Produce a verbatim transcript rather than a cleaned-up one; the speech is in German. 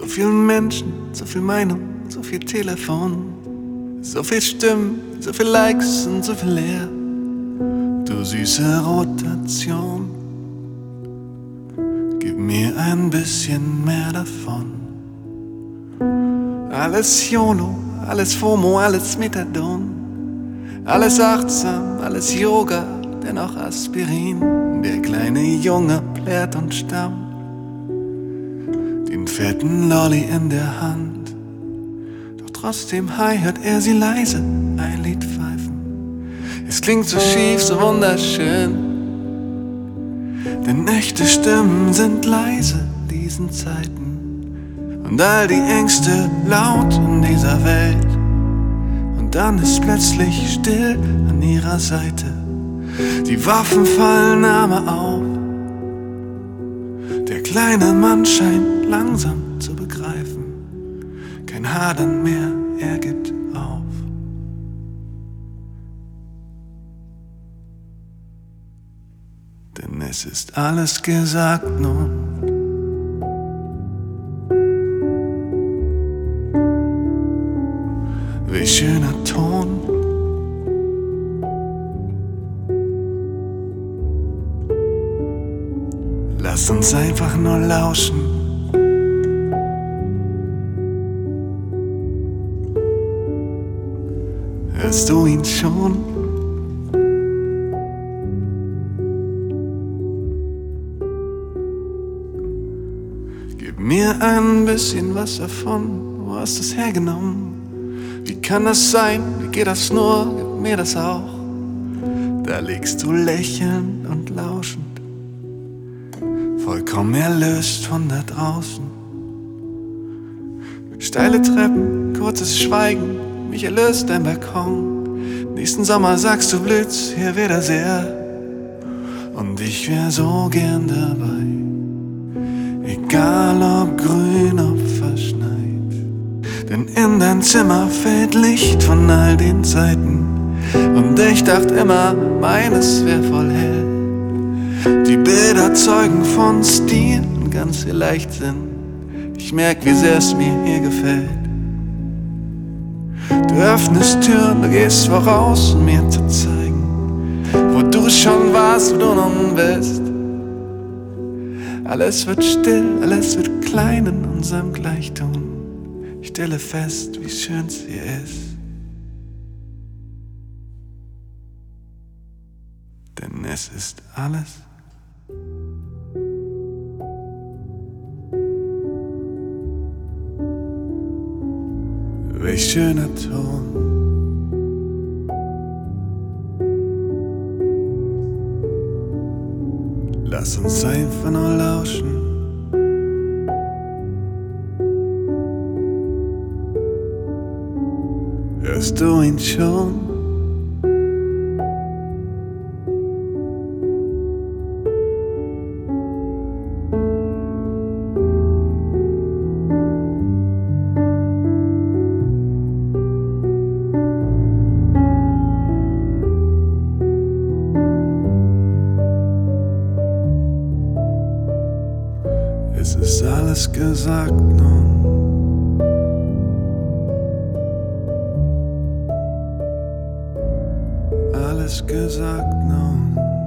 viele Menschen, so viel Meinung, so viel Telefon, so viel Stimmen, so viel Likes und so viel leer. Du süße Rotation, gib mir ein bisschen mehr davon. Alles YOLO, alles FOMO, alles Methadon, alles achtsam, alles Yoga, dennoch Aspirin. Der kleine Junge plärt und stammt, den fetten Lolli in der Hand. Doch trotzdem high hört er sie leise ein Lied pfeifen. Es klingt so schief, so wunderschön, denn echte Stimmen sind leise diesen Zeiten. Und all die Ängste laut in dieser Welt. Und dann ist plötzlich still an ihrer Seite. Die Waffen fallen Arme auf. Der kleine Mann scheint langsam zu begreifen. Kein Hadern mehr, er gibt auf. Denn es ist alles gesagt nun. Wie schöner Ton. Lass uns einfach nur lauschen. Hörst du ihn schon? Gib mir ein bisschen was davon. Wo hast du es hergenommen? Wie kann das sein? Wie geht das nur? Gib mir das auch. Da liegst du lächelnd und lauschend, vollkommen erlöst von da draußen. Steile Treppen, kurzes Schweigen, mich erlöst dein Balkon. Nächsten Sommer sagst du Blitz, hier wär das sehr. Und ich wär so gern dabei, egal ob grün, ob verschneit. Denn in dein Zimmer fällt Licht von all den Seiten. Und ich dachte immer, meines wär voll hell. Die Bilder zeugen von Stil und ganz viel Leichtsinn. Ich merk, wie sehr es mir hier gefällt. Du öffnest Türen, du gehst voraus, um mir zu zeigen, wo du schon warst, wo du nun bist. Alles wird still, alles wird klein in unserem Gleichtun. Ich stelle fest, wie schön es hier ist. Denn es ist alles welch schöner Ton. Lass uns einfach nur lauschen. Hörst du ihn schon? Es ist alles gesagt nun. Alles gesagt nun.